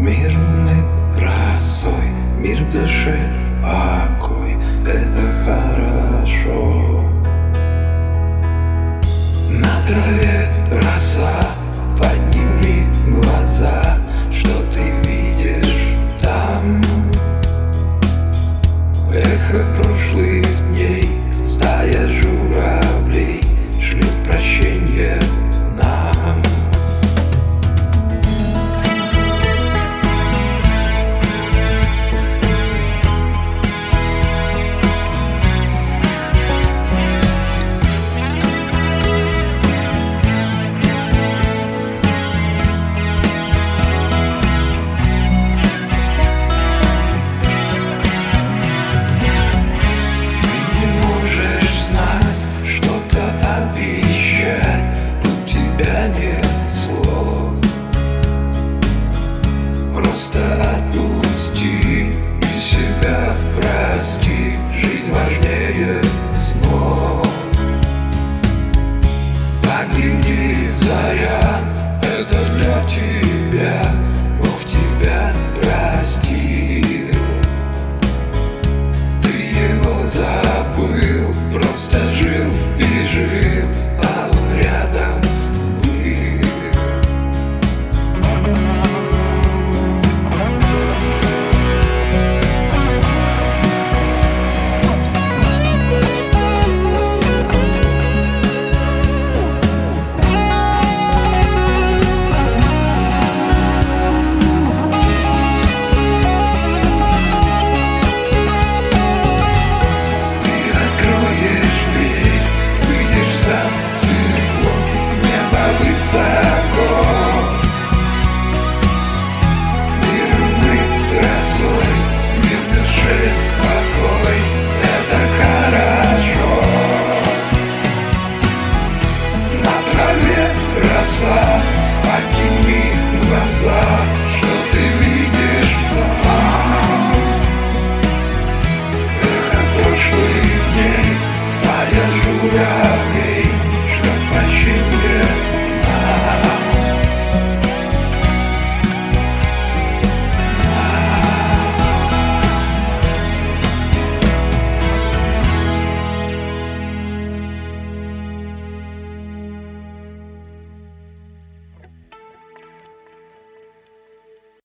Мир умыт росой, мир в душе покой, это хорошо. На траве роса, подними глаза, что ты видишь там? Эхо прошлых дней, стая журавлей шлют прощенье нам. Просто отпусти и себя прости, жизнь важнее снов. Погляди, заря, это для тебя.